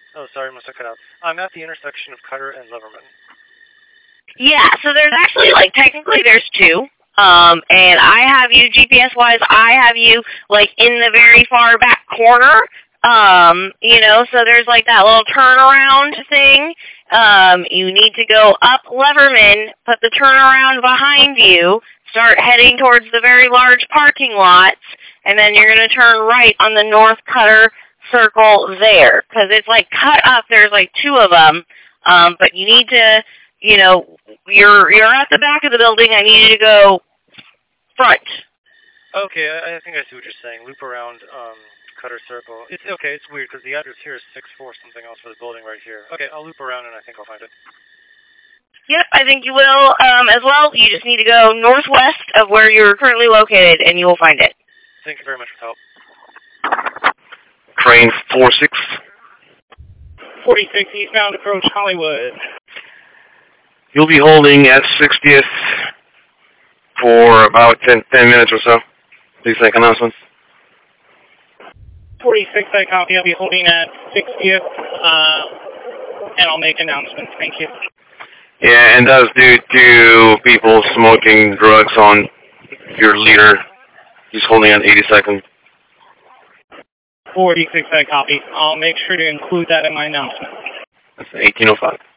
Oh, sorry, must have cut out. I'm at the intersection of Cutter and Liverman. Yeah, so there's actually, like, technically there's two. And I have you, GPS-wise, I have you, like, in the very far back corner. You know, so there's, like, that little turnaround thing. You need to go up Leverman, put the turnaround behind you, start heading towards the very large parking lots, and then you're going to turn right on the North Cutter circle there. Because it's, like, cut up. There's, like, two of them. But you need to, you know, you're at the back of the building. I need you to go front. Okay, I think I see what you're saying. Loop around Cutter Circle. It's okay. It's weird because the address here is 64 something else for the building right here. Okay, I'll loop around and I think I'll find it. Yep, I think you will as well. You just need to go northwest of where you're currently located, and you will find it. Thank you very much for help. Train 46. 46 eastbound approach Hollywood. You'll be holding at 60th for about 10 minutes or so. Please make announcements. 46, I copy. I'll be holding at 60th, and I'll make announcements. Thank you. Yeah, and that's due to people smoking drugs on your leader. He's holding at 82nd. 46, I copy. I'll make sure to include that in my announcement. That's 1805.